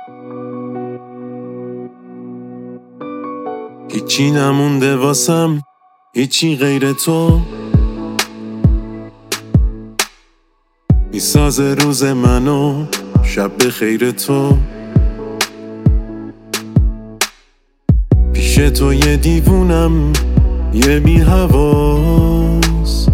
هیچی نمونده واسم، هیچی غیر تو میسازه روز منو، شب به خیر تو. پیش تو یه دیوونم، یه بی حواس.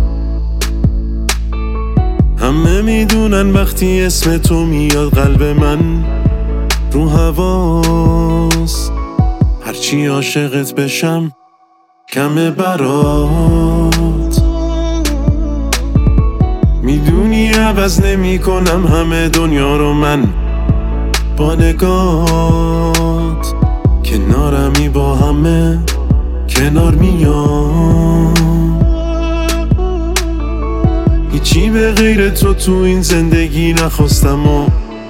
همه میدونن وقتی اسم تو میاد قلب من رو هواست. هرچی عاشقت بشم کمه برات. میدونی عوض نمی کنم همه دنیا رو من با نگات. کنارمی با همه کنار میام. هیچی به غیر تو این زندگی نخواستم و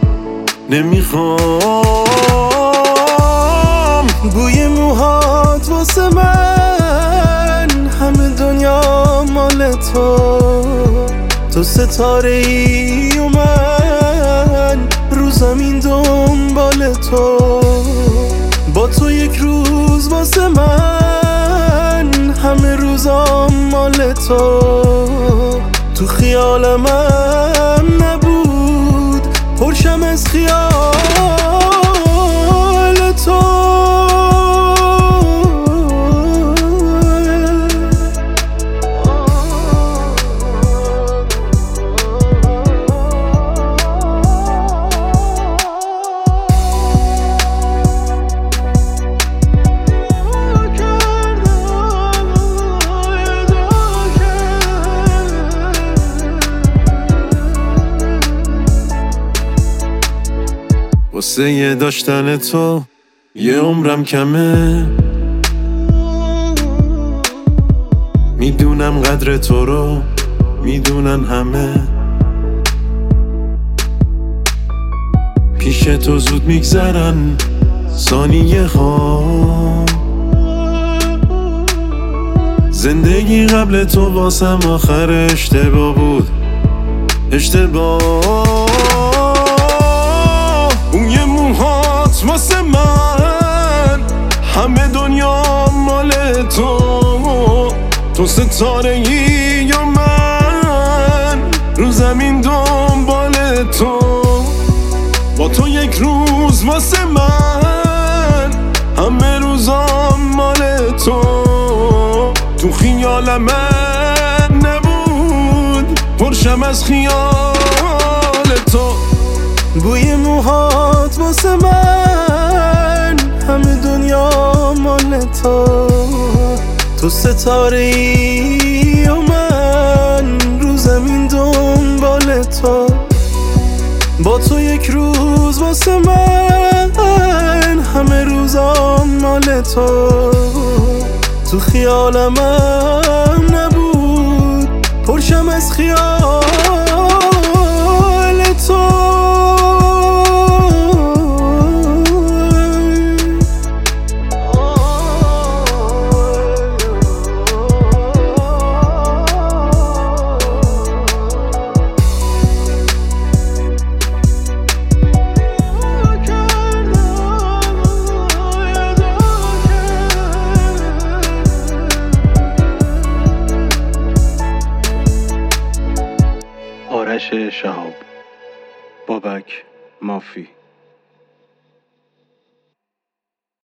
نمیخوام. بوی موهات واسه من، همه دنیا مال تو. تو ستاره ای و من رو زمین دنبال تو. با تو یک روز واسه من، همه روزام مال تو. تو خیالم نبود پرشم از خیال تو. واسه یه داشتن تو یه عمرم کمه. میدونم قدر تو رو میدونن همه. پیش تو زود میگذرن ثانیه ها. زندگی قبل تو واسم آخر اشتباه بود، اشتباه. بوی موهات واسه من، همه دنیا مال تو. تو ستاره ای یا من رو زمین دنبال تو. با تو یک روز واسه من، همه روزام مال تو. تو خیالم نبود پرشم از خیال تو. بوی موهات واسه من، همه دنیا مال تو. تو ستاره ای و من رو زمین دنبال تو. با تو یک روز واسه من، همه روزام مال تو. تو خیالم نبود پرشم از خیال تو. آرش شهاب، بابک مافی.